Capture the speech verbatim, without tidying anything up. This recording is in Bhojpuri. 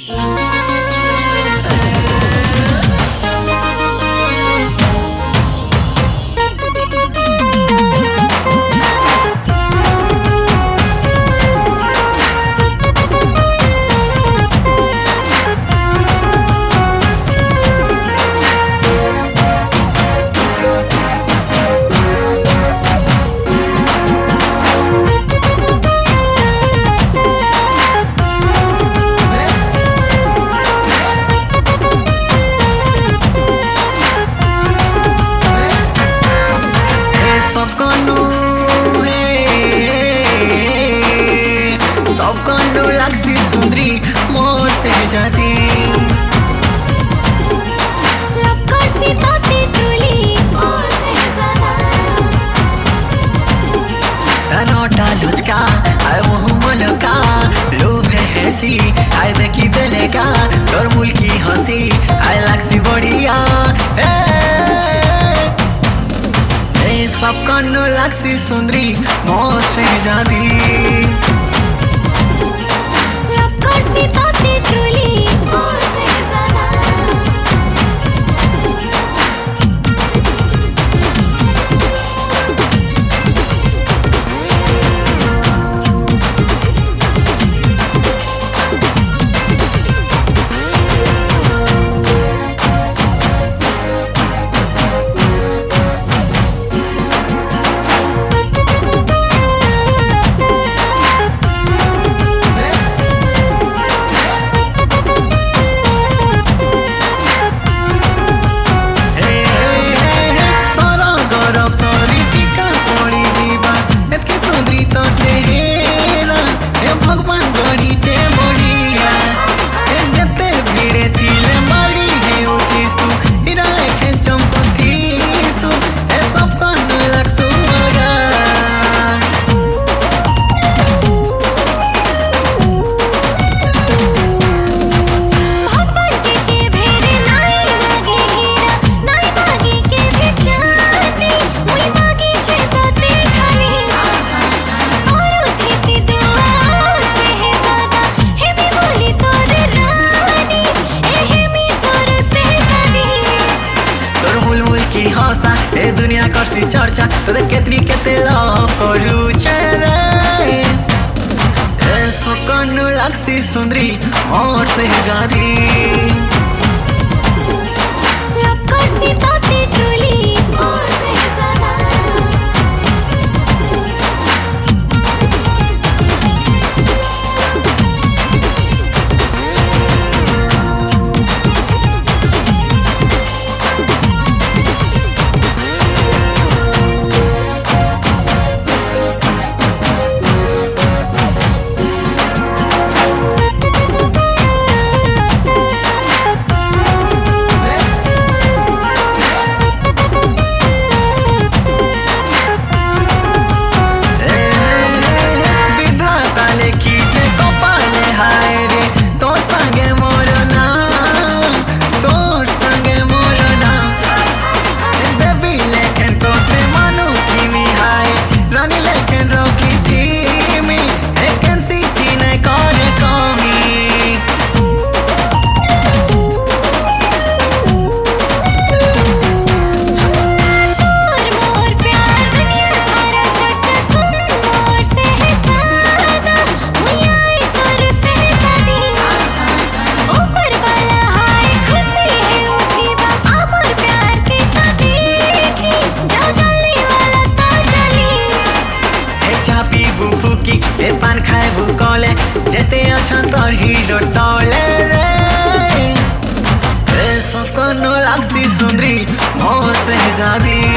आय देखी दिले का तोर मुल्की हंसी आय लागसी बढ़िया ए सब कन्नो लागसी सुंदरी मोर शहजादी लब करसी ताते ट्रुली मोर शहजादा ए दुनिया करसी चर्चा तोरे केतनी केते लव करू छरे ए सकनु लागसी सुंदरी मोर शहजादी लब करसी ताते ट्रुली मोर शहजादा ए पान खाए भूकले जेते अछन तोर हिलो तले रे ए सब कन्नो लागसी सुंदरी मोर शहजादी।